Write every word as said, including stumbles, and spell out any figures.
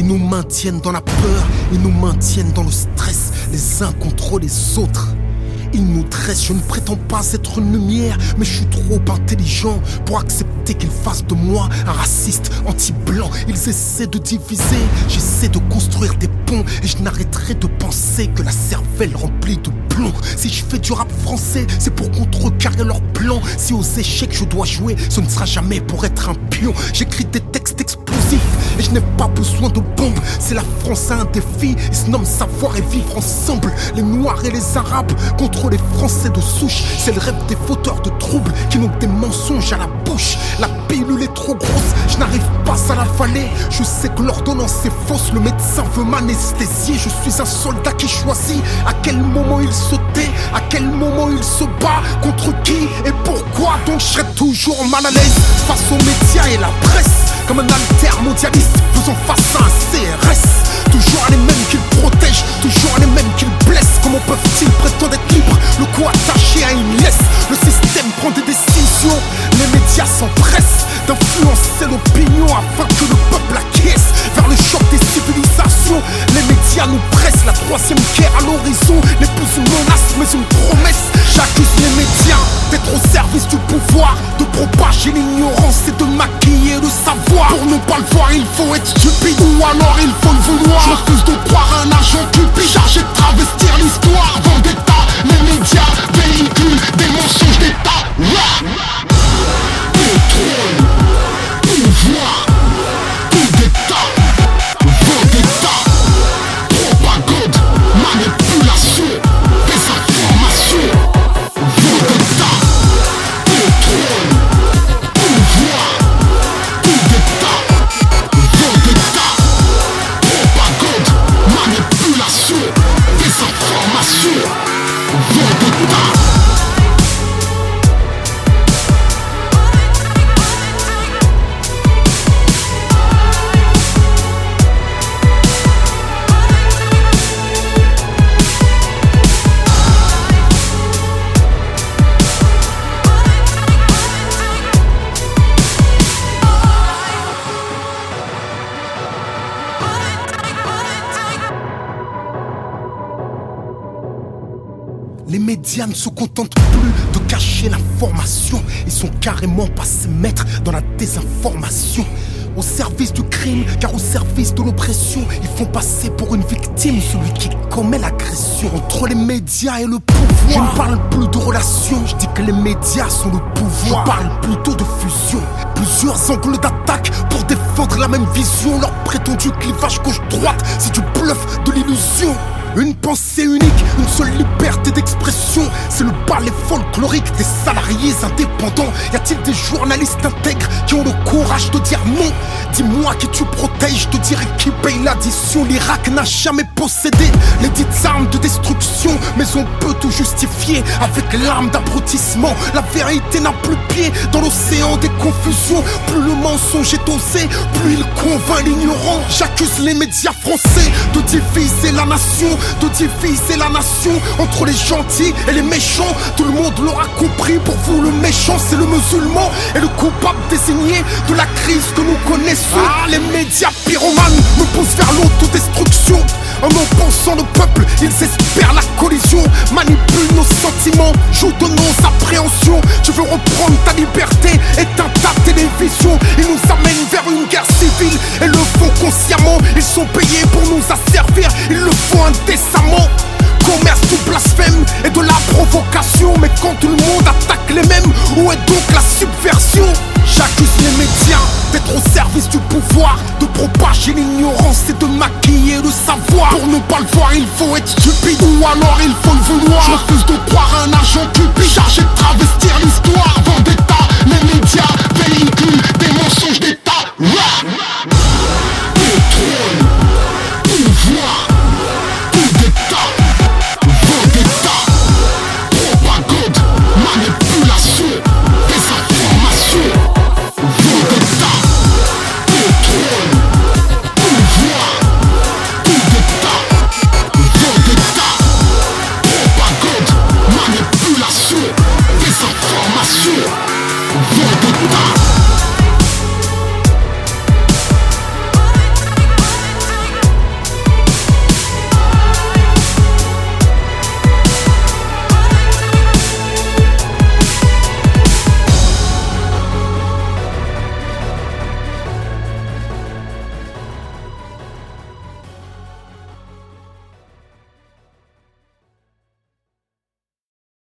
nous maintiennent dans la peur, ils nous maintiennent dans le stress, les uns contre les autres. Ils nous dressent, je ne prétends pas être une lumière, mais je suis trop intelligent pour accepter qu'ils fassent de moi un raciste anti-blanc. Ils essaient de diviser, j'essaie de construire des ponts, et je n'arrêterai de penser que la cervelle remplie de plomb. Si je fais du rap français, c'est pour contrecarrer leurs plans. Si aux échecs je dois jouer, ce ne sera jamais pour être un pion. J'écris des textes explosifs et je n'ai pas besoin de bombes. C'est la France à un défi, ils se nomment savoir et vivre ensemble. Les Noirs et les Arabes contre les Français de souche. C'est le rêve des fauteurs de troubles qui n'ont que des mensonges à la bouche. La pilule est trop grosse, je n'arrive pas à l'avaler. Je sais que l'ordonnance est fausse, le médecin veut m'anesthésier. Je suis un soldat qui choisit à quel moment il se tait, à quel moment il se bat, contre qui et pourquoi. Donc je serai toujours mal à l'aise face aux médias et la presse, comme un altermondialiste faisant face à un C R S. Toujours les mêmes qu'ils protègent, toujours les mêmes qu'ils blessent. Comment peuvent-ils prétendre être libres, le cou attaché à une laisse? Le système prend des décisions, les médias s'empressent d'influencer l'opinion afin que le peuple acquiesce vers le choc des civilisations. Les médias nous pressent, la troisième guerre à l'horizon n'est plus une menace mais une promesse. J'accuse les médias d'être au service du pouvoir, de propager l'ignorance et de maquiller le savoir. Pour ne pas le voir, il faut être stupide, ou alors il faut le vouloir. Je refuse de croire à un agent cupide chargé de travestir l'histoire. Vendetta, les médias véhiculent des mensonges d'État. Pétrole, pouvoir, coup d'État. Vendetta, propagande, manipulation, désinformation. Vendetta, pétrole, pouvoir, coup d'État. Vendetta, propagande, manipulation, désinformation. Vendetta. Les médias ne se contentent plus de cacher l'information. Ils sont carrément passés maîtres dans la désinformation. Au service du crime, car au service de l'oppression, ils font passer pour une victime celui qui commet l'agression. Entre les médias et le pouvoir, je ne parle plus de relations, je dis que les médias sont le pouvoir. Je parle plutôt de fusion. Plusieurs angles d'attaque pour défendre la même vision. Leur prétendu clivage gauche-droite, c'est du bluff, de l'illusion. Une pensée unique, une seule liberté d'expression. C'est le ballet folklorique des salariés indépendants. Y a-t-il des journalistes intègres qui ont le courage de dire non? Dis-moi qui tu protèges, je te dirai qui paye l'addition. L'Irak n'a jamais possédé les dites armes de destruction, mais on peut tout justifier avec l'arme d'abrutissement. La vérité n'a plus pied dans l'océan des confusions. Plus le mensonge est osé, plus il convainc l'ignorant. J'accuse les médias français de diviser la nation, de diviser la nation entre les gentils et les méchants. Tout le monde l'aura compris, pour vous le méchant c'est le musulman, et le coupable désigné de la crise que nous connaissons. Ah, les médias pyromanes nous poussent vers l'autodestruction. En offensant le peuple, ils espèrent la collision, manipulent nos sentiments, jouent de nos appréhensions. Tu veux reprendre ta liberté, éteins ta télévision. Ils nous amènent vers une guerre civile et le font consciemment. Ils sont payés pour nous asservir, ils le font indécemment. Commerce du blasphème et de la provocation. Mais quand tout le monde attaque les mêmes, où est donc la subversion? J'accuse les médias d'être au service du pouvoir, de propager l'ignorance et de maquiller le savoir. Pour ne pas le voir, il faut être stupide, ou alors il faut le vouloir. Je refuse de croire à un agent cupide chargé de travestir l'histoire.